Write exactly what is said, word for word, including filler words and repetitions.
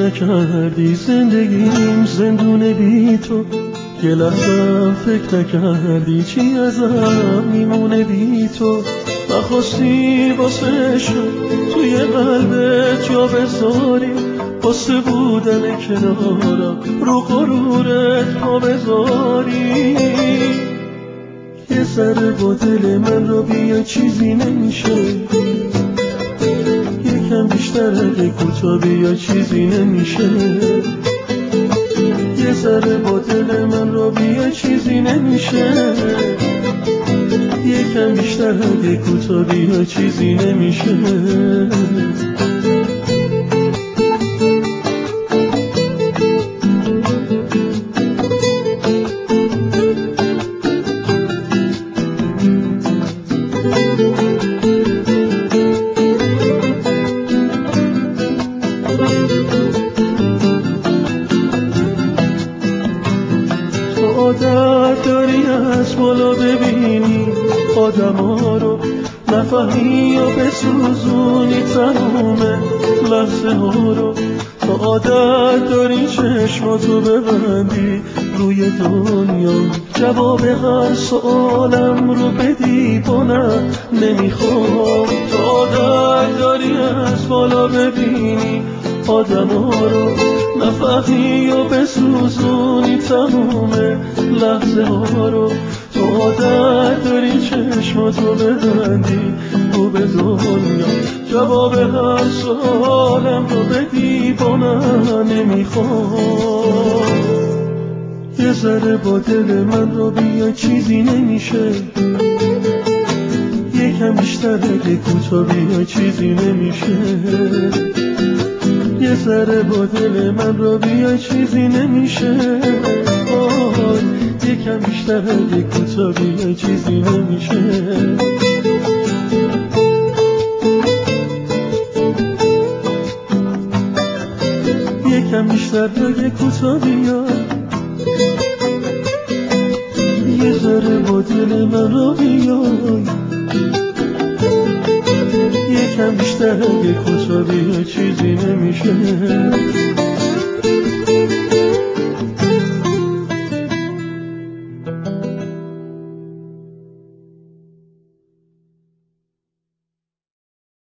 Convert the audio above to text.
فکر نکردی زندگیم زندونه بی تو، یه لحظه فکر نکردی چی ازم میمونه بی تو. نخواستی واسه عشق توی قلبت جا بذاری، واسه بودن کنارم رو غرورت پا بذاری. یه ذره با دل من رو بیا چیزی نمیشه، یکم بیشتر اگه کوتا بیا چیزی نمیشه. یه ذره با دل من رو بیا چیزی نمیشه، یکم بیشتر اگه کوتا بیا چیزی نمیشه. عادت داری از بالا ببینی آدم ها رو، نفهمی و بسوزونی تموم لحظه ها رو. تو عادت داری چشماتو ببندی روی دنیا، جواب هر سوالم رو بدی با نه نمیخوام. تو عادت داری از بالا ببینی آدم ها رو، نفهمی و بسوزونی تموم لحظه ها رو. تو عادت داری چشماتو ببندی رو به دنیا، جواب هر سوالم رو بدی با من نمیخوام. یه ذره با دل من رو بیا چیزی نمیشه، یکم بیشتر اگه کوتا بیا چیزی نمیشه. یه ذره با دل من رو بیا چیزی نمیشه، آه یکم بیشتر اگه کوتا بیا چیزی نمیشه. یکم بیشتر اگه کوتا بیا، یه ذره با دل من رو بیا، یکم بیشتر اگه کوتا بیا چیزی نمیشه.